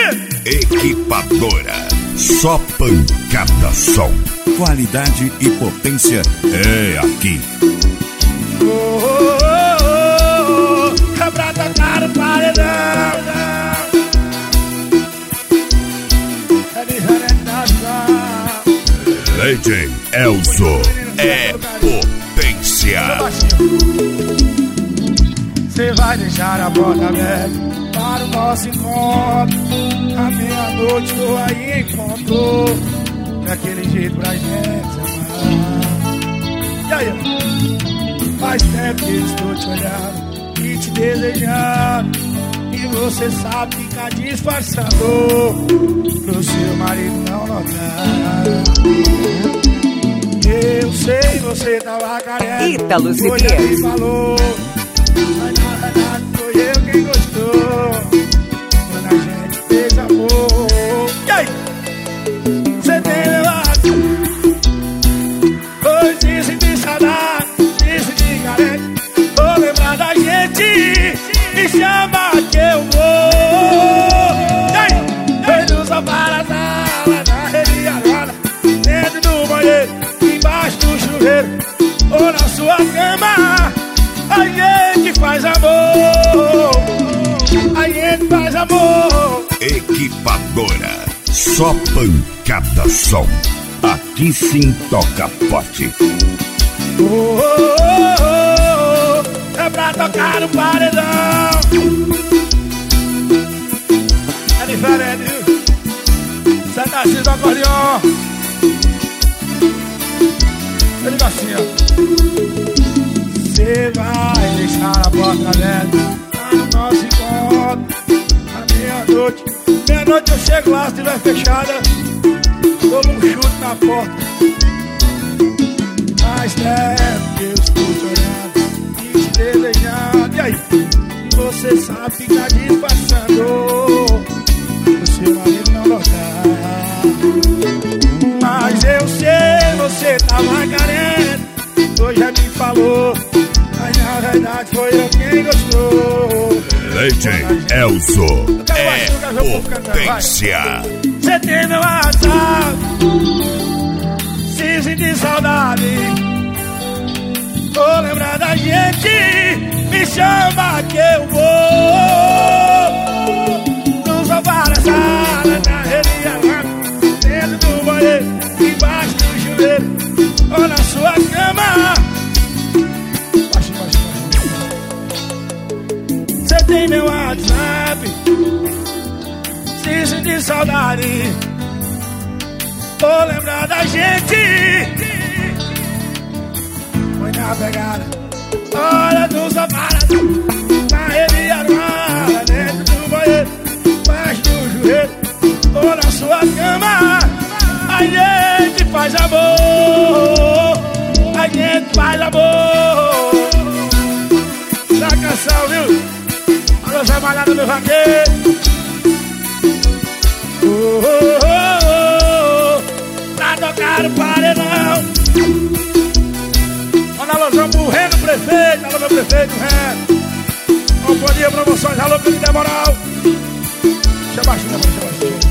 Equipadora, só pancada som. Qualidade e potência é aqui. É pra tocar o paredão. É diferente da sua. DJ Elzo é potência. Você vai deixar a porta aberta para o nosso encontro. À meia-noite eu aí encontro daquele jeito pra gente amar. E aí? Faz tempo que estou te olhando e te desejando, e você sabe ficar disfarçando pro seu marido não notar. Eu sei, você tava carente. Ítalo Hoje Zivier me falou, mas na verdade foi eu quem gostou quando a gente fez amor. E aí? Você tem levado, pois disse de saudade, disse de carente. Vou lembrar da gente, me chama que eu vou. E aí? Foi no sofá na sala, na rede armada, dentro do banheiro, embaixo do chuveiro, ou na sua cama. A gente faz amor, a gente faz amor. Equipadora, só pancada som. Aqui sim toca forte. É pra tocar no paredão. É diferente, viu? Você tá assim do acordeon. Eu digo assim, ó. Você vai deixar a porta aberta para o nosso encontro. À meia-noite, meia-noite eu chego lá, se estiver fechada, dou um chute na porta. Faz tempo que eu estou te olhando e te desejando. E aí? Você sabe ficar disfarçando o seu marido não notar. Mas eu sei, você tava carente. Hoje já me falou, mas na verdade foi eu quem gostou. DJ Elzo é potência. Você tem meu WhatsApp, se sentir saudade, vou lembrar da gente, me chama que eu vou. No sofá da sala, na rede armada, dentro do banheiro, embaixo do chuveiro, ou na sua cama. Você tem meu WhatsApp, se sentir saudade, vou lembrar da gente. Foi na pegada, olha do sofá, na rede armada, dentro do banheiro, embaixo do joelho, ou na sua cama. A gente faz amor, a gente faz amor. Essa canção, viu? Alô, Zé Malhada, meu vaqueiro. Pra tocar o paredão. Manda alôzão pro Reno, prefeito. Alô, meu prefeito, Reno. Companhia Promoções, alô, Pedro Demoral. Chama baixinho, chama baixinho.